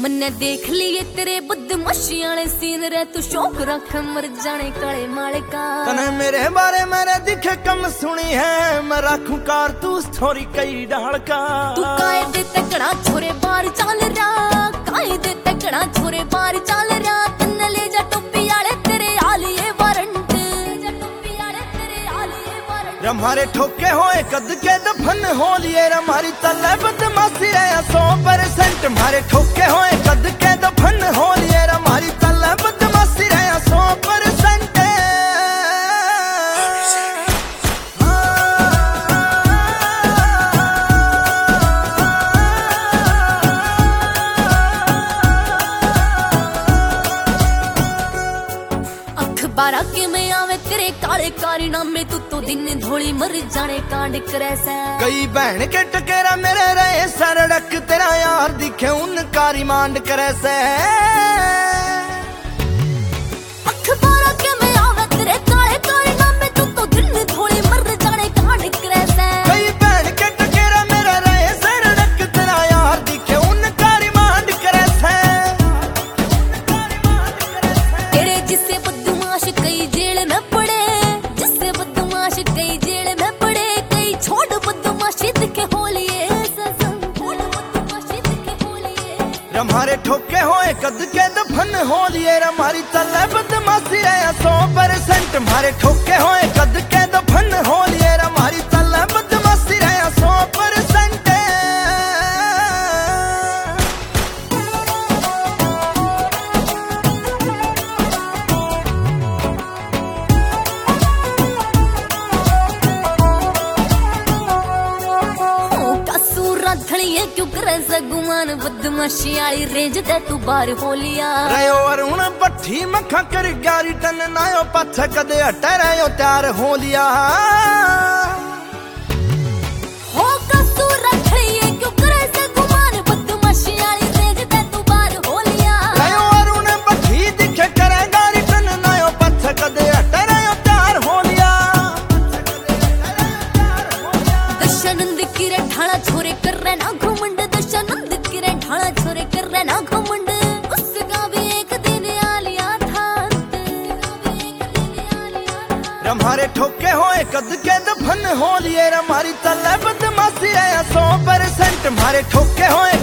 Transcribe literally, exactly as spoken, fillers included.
मन्ने देख लिए तेरे बदमाशी वाले सीन रे, तू शौक रख मर जाने काले मालिका। तने मेरे बारे मेरे दिखे कम सुनी है, मैं रखूं कारतूस छोरी कई डाल का। तू कायदे तकड़ा छोरे बार चल रहा, कायदे तकड़ा छोरे बार चल रहा। तन्ने ले जा टोपी वाले तेरे आलिए वारंट, ले जा टोपी वाले तेरे आलिए वारंट। हमारे ठोके होए कद के दफन हो लिए, हमारी तले बदमाशी है सौ परसेंट। हमारे ठोके होए कद के दफन हो लिए, हमारी तले बदमाशी है सौ परसेंट। अखबारा के में आवे तेरे काले कारनामे, तू तो दिन धोली मर जाने कांड करे से। कई बहन के टकेरा मेरे रहे सरड़क, तेरा यार दिखे उनका रिमांड करे से। अखबारा के में आवे तेरे काले कारनामे, तू तो दिन धोली मर जाने कांड करे से। कई बहन के टकेरा मेरे रहे सरड़क, तेरा यार दिखे उनका रिमांड करे से। तेरे जिससे बदमाश कई जेल में पड़े, जिससे बदमाश कई जेल में पड़े। कई छोड़ बदमाशी दिखे होलिए ससम, छोड़ बदमाशी दिखे होलिए। हमारे ठोके होए कद के दफन हो लिए, हमारी तले बदमाशी है सौ परसेंट। हमारे ठोके होए कद के दफन हो लिए, हमारी तले बदमाशी है सौ परसेंट। धड़िए क्यों करे सगुमान, बदमाशी वाली रेंज दे तू बार हो लिया। रयो अरुण बट्ठी मखा कर ग्यारी टन नायो पथ कदे हटे रयो त्यार हो लिया। हो कसूर धड़िए क्यों करे सगुमान, बदमाशी वाली रेंज दे तू बार हो लिया। रयो अरुण बट्ठी दिखे करे ग्यारी टन नायो पथ कदे हटे रयो त्यार हो लिया। दशानंद की रे ढाला छोरे कर रहे ना घुमंड, दशानंद की रे ढाला छोरे कर रहे ना घुमंड। उसका भी एक दिन आ लिया था, हमारे ठोके होए कद के दफन हो लिए, हमारी तले बदमाशी है सौ परसेंट। हमारे ठोके होए